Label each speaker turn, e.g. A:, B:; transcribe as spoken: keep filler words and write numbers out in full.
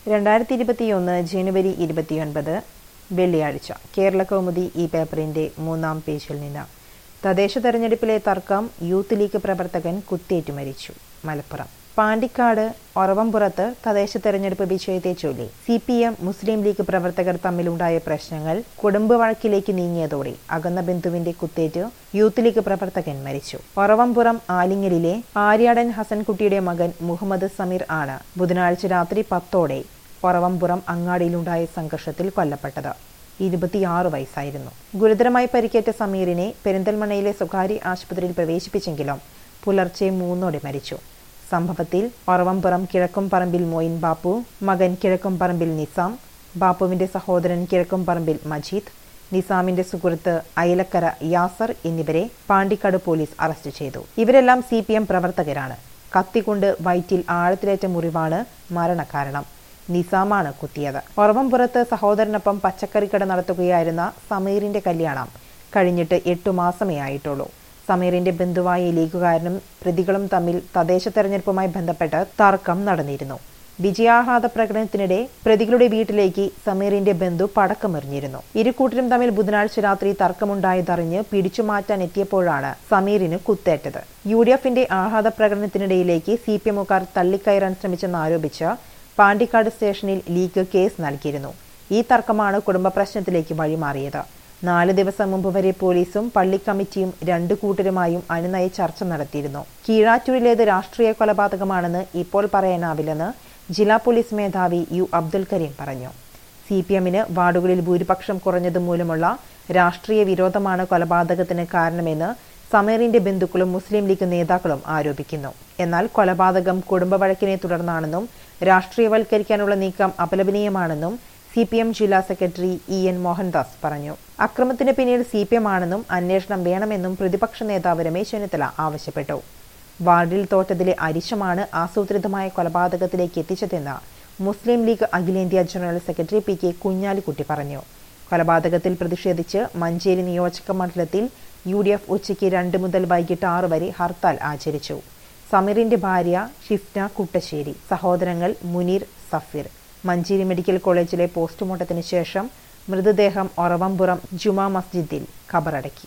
A: രണ്ടായിരത്തി ഇരുപത്തിയൊന്ന് ജനുവരി ഇരുപത്തിയൊൻപത് വെള്ളിയാഴ്ച കേരള കൗമുദി ഈ പേപ്പറിന്റെ മൂന്നാം പേജിൽ നിന്ന് തദ്ദേശ തെരഞ്ഞെടുപ്പിലെ തർക്കം യൂത്ത് ലീഗ് പ്രവർത്തകൻ കുത്തേറ്റു മരിച്ചു. മലപ്പുറം പാണ്ടിക്കാട് ഒറവംപുറത്ത് തദ്ദേശ തെരഞ്ഞെടുപ്പ് വിജയത്തെ ചൊല്ലി C P M Muslim League പ്രവർത്തകർ തമ്മിലുണ്ടായ പ്രശ്നങ്ങൾ കുടുംബ വഴക്കിലേക്ക് നീങ്ങിയതോടെ അകന്ന ബന്ധുവിന്റെ കുത്തേറ്റ് യൂത്ത് ലീഗ് പ്രവർത്തകൻ മരിച്ചു. ഒറവംപുറം ആലിങ്ങലിലെ ആര്യാടൻ ഹസൻകുട്ടിയുടെ മകൻ മുഹമ്മദ് സമീർ ആണ് ബുധനാഴ്ച രാത്രി പത്തോടെ ഒറവംപുറം അങ്ങാടിയിലുണ്ടായ സംഘർഷത്തിൽ കൊല്ലപ്പെട്ടത്. ഇരുപത്തിയാറ് വയസ്സായിരുന്നു. ഗുരുതരമായി പരിക്കേറ്റ സമീറിനെ പെരിന്തൽമണ്ണയിലെ സ്വകാര്യ ആശുപത്രിയിൽ പ്രവേശിപ്പിച്ചെങ്കിലും പുലർച്ചെ മൂന്നോടെ മരിച്ചു. സംഭവത്തിൽ ഒറവംപുറം കിഴക്കുംപറമ്പിൽ മോയിൻ ബാപ്പു, മകൻ കിഴക്കുംപറമ്പിൽ നിസാം, ബാപ്പുവിന്റെ സഹോദരൻ കിഴക്കുംപറമ്പിൽ മജീദ്, നിസാമിന്റെ സുഹൃത്ത് അയലക്കര യാസർ എന്നിവരെ പാണ്ടിക്കാട് പോലീസ് അറസ്റ്റ് ചെയ്തു. ഇവരെല്ലാം സി പി എം പ്രവർത്തകരാണ്. കത്തികൊണ്ട് വയറ്റിൽ ആഴത്തിലേറ്റ മുറിവാണ് മരണകാരണം. നിസാമാണ് കുത്തിയത്. ഒറവംപുറത്ത് സഹോദരനൊപ്പം പച്ചക്കറിക്കട നടത്തുകയായിരുന്ന സമീറിന്റെ കല്യാണം കഴിഞ്ഞിട്ട് എട്ടു മാസമേ ആയിട്ടുള്ളൂ. സമീറിന്റെ ബന്ധുവായ ലീഗുകാരനും പ്രതികളും തമ്മിൽ തദ്ദേശ തെരഞ്ഞെടുപ്പുമായി ബന്ധപ്പെട്ട് തർക്കം നടന്നിരുന്നു. വിജയാഹ്ലാദ പ്രകടനത്തിനിടെ പ്രതികളുടെ വീട്ടിലേക്ക് സമീറിന്റെ ബന്ധു പടക്കമെറിഞ്ഞിരുന്നു. ഇരുകൂട്ടരും തമ്മിൽ ബുധനാഴ്ച രാത്രി തർക്കമുണ്ടായതറിഞ്ഞ് പിടിച്ചുമാറ്റാൻ എത്തിയപ്പോഴാണ് സമീറിന് കുത്തേറ്റത്. യു ഡി എഫിന്റെ ആഹ്ലാദ പ്രകടനത്തിനിടയിലേക്ക് സി പി എമ്മുകാർ തള്ളിക്കയറാൻ ശ്രമിച്ചെന്നാരോപിച്ച് പാണ്ടിക്കാട് സ്റ്റേഷനിൽ ലീഗ് കേസ് നൽകിയിരുന്നു. ഈ തർക്കമാണ് കുടുംബ പ്രശ്നത്തിലേക്ക് വഴിമാറിയത്. നാല് ദിവസം മുമ്പ് വരെ പോലീസും പള്ളി കമ്മിറ്റിയും രണ്ടു കൂട്ടരുമായും അനുനയ ചർച്ച നടത്തിയിരുന്നു. കീഴാറ്റൂരിലേത് രാഷ്ട്രീയ കൊലപാതകമാണെന്ന് ഇപ്പോൾ പറയാനാവില്ലെന്ന് ജില്ലാ പോലീസ് മേധാവി യു അബ്ദുൽ കരീം പറഞ്ഞു. സി പി എമ്മിന് വാർഡുകളിൽ ഭൂരിപക്ഷം കുറഞ്ഞതുമൂലമുള്ള രാഷ്ട്രീയ വിരോധമാണ് കൊലപാതകത്തിന് കാരണമെന്ന് സമീറിന്റെ ബന്ധുക്കളും മുസ്ലിം ലീഗ് നേതാക്കളും ആരോപിക്കുന്നു. എന്നാൽ കൊലപാതകം കുടുംബ വഴക്കിനെ തുടർന്നാണെന്നും രാഷ്ട്രീയവൽക്കരിക്കാനുള്ള നീക്കം അപലപനീയമാണെന്നും സി പി എം ജില്ലാ സെക്രട്ടറി ഇ എൻ മോഹൻദാസ് പറഞ്ഞു. അക്രമത്തിന് പിന്നിൽ സി പി എം ആണെന്നും അന്വേഷണം വേണമെന്നും പ്രതിപക്ഷ നേതാവ് രമേശ് ചെന്നിത്തല ആവശ്യപ്പെട്ടു. വാർഡിൽ തോറ്റതിലെ അരിശമാണ് ആസൂത്രിതമായ കൊലപാതകത്തിലേക്ക് എത്തിച്ചതെന്ന് മുസ്ലിം ലീഗ് അഖിലേന്ത്യാ general secretary P K Kunhalikutty പറഞ്ഞു. കൊലപാതകത്തിൽ പ്രതിഷേധിച്ച് മഞ്ചേരി നിയോജക മണ്ഡലത്തിൽ യു ഡി എഫ് ഉച്ചയ്ക്ക് രണ്ട് മുതൽ വൈകിട്ട് ആറ് വരെ ഹർത്താൽ ആചരിച്ചു. സമീറിന്റെ ഭാര്യ ഷിഫ്ന കുട്ടശ്ശേരി, സഹോദരങ്ങൾ മുനീർ, സഫീർ. മഞ്ചേരി മെഡിക്കൽ കോളേജിലെ പോസ്റ്റ്മോർട്ടത്തിന് ശേഷം മൃതദേഹം ഒറവംപുറം ജുമാ മസ്ജിദിൽ ഖബറടക്കി.